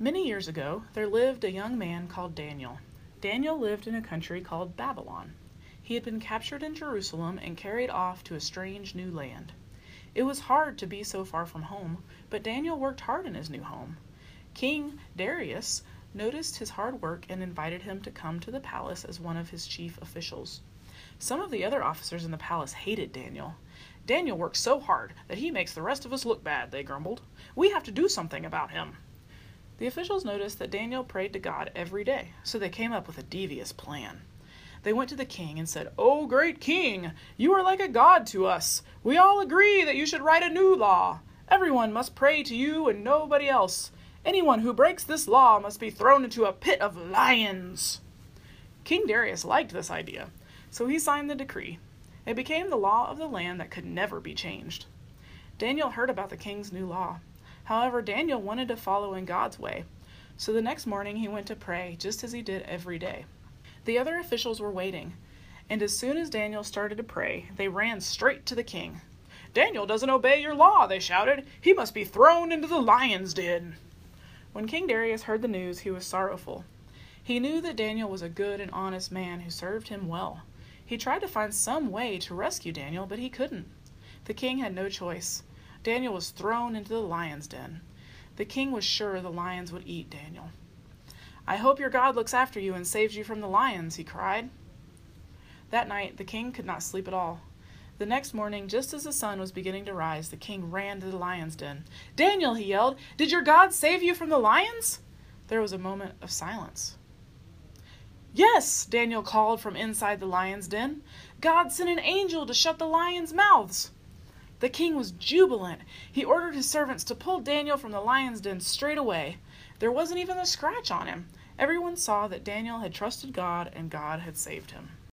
Many years ago, there lived a young man called Daniel. Daniel lived in a country called Babylon. He had been captured in Jerusalem and carried off to a strange new land. It was hard to be so far from home, but Daniel worked hard in his new home. King Darius noticed his hard work and invited him to come to the palace as one of his chief officials. Some of the other officers in the palace hated Daniel. "Daniel works so hard that he makes the rest of us look bad," they grumbled. "We have to do something about him." The officials noticed that Daniel prayed to God every day, so they came up with a devious plan. They went to the king and said, "Oh, great king, you are like a god to us. We all agree that you should write a new law. Everyone must pray to you and nobody else. Anyone who breaks this law must be thrown into a pit of lions." King Darius liked this idea, so he signed the decree. It became the law of the land that could never be changed. Daniel heard about the king's new law. However, Daniel wanted to follow in God's way, so the next morning he went to pray just as he did every day. The other officials were waiting, and as soon as Daniel started to pray, they ran straight to the king. "Daniel doesn't obey your law," they shouted. "He must be thrown into the lion's den." When King Darius heard the news, he was sorrowful. He knew that Daniel was a good and honest man who served him well. He tried to find some way to rescue Daniel, but he couldn't. The king had no choice. Daniel was thrown into the lion's den. The king was sure the lions would eat Daniel. "I hope your God looks after you and saves you from the lions," he cried. That night, the king could not sleep at all. The next morning, just as the sun was beginning to rise, the king ran to the lion's den. "Daniel," he yelled, "did your God save you from the lions?" There was a moment of silence. "Yes," Daniel called from inside the lion's den. "God sent an angel to shut the lions' mouths." The king was jubilant. He ordered his servants to pull Daniel from the lion's den straight away. There wasn't even a scratch on him. Everyone saw that Daniel had trusted God and God had saved him.